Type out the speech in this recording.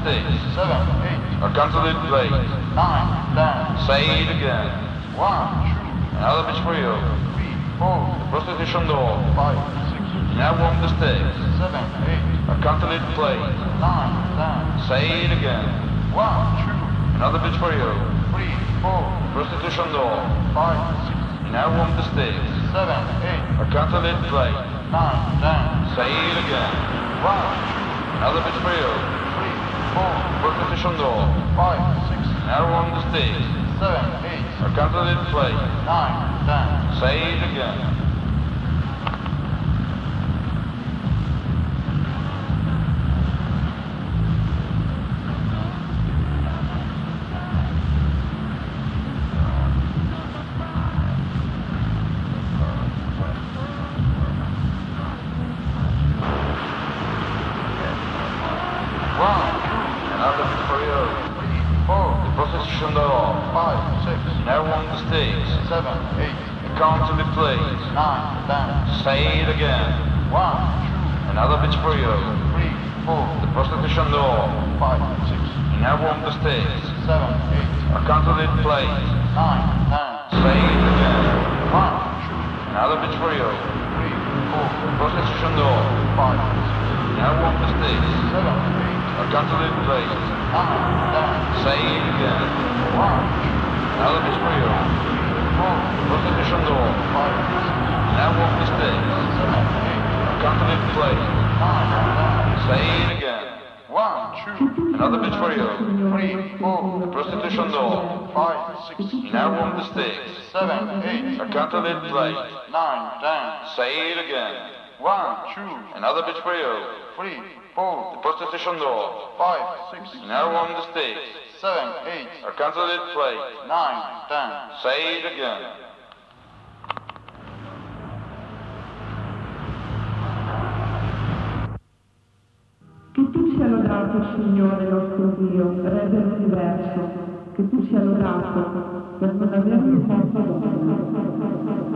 mistakes. 7, 8. A counterfeit plate. 9, 10. Say it again. 1, 2. Another bitch for you. 3, 4. The prostitution door. 5, 6. You now want the stakes. 7, 8. A counterfeit plate. 9, 10. Say it again. 1, 2. Another bitch for you. 3, 4. The prostitution door. 5, 6. You now want the stakes. 7, 8. A counterfeit plate. 9, 10. Say it again. 1, Another bitch for you. 2, 3, 4. Prostitution door. 5, 6. Now on the stakes. 7, 8. A counterfeit plate. 9, 10. Say it again. Another bit for you. 3, 4. The prostitution door. 5, 6. Now on the stakes. 7, 8. A counterfeit plate. 9, 10. Say it again. 1, Another bitch for you. 2, 3, 4. The prostitution door. 5, 6. Now on the stakes. 7, 8. A counterfeit plate. 9, 10. Say it again. 1, Another bitch for you. 2, 3, 4. The prostitution door. 5, 6. Now on the stakes. 7, 8. A counterfeit plate. 9, 10. Say it again. 1, Another bitch for you. 4. The prostitution door. 5, 6. Now on the stakes. 7, 8. A counterfeit plate. 9, 10. Say it again. 1, 2. Another bitch for you. 3, 4. The prostitution door. 5, 6. Now on the stakes. 7, 8. A counterfeit plate. 9, 10. Say it again. 1, 2. Another bitch for you. 3, 4. The prostitution door. 5, 6. Now on the stakes. 7, 8. A counterfeit plate. 9, 10. Say it again. Che tu sia lodato, Signore nostro Dio, Re dell'universo, che tu sia lodato per non avermi fatto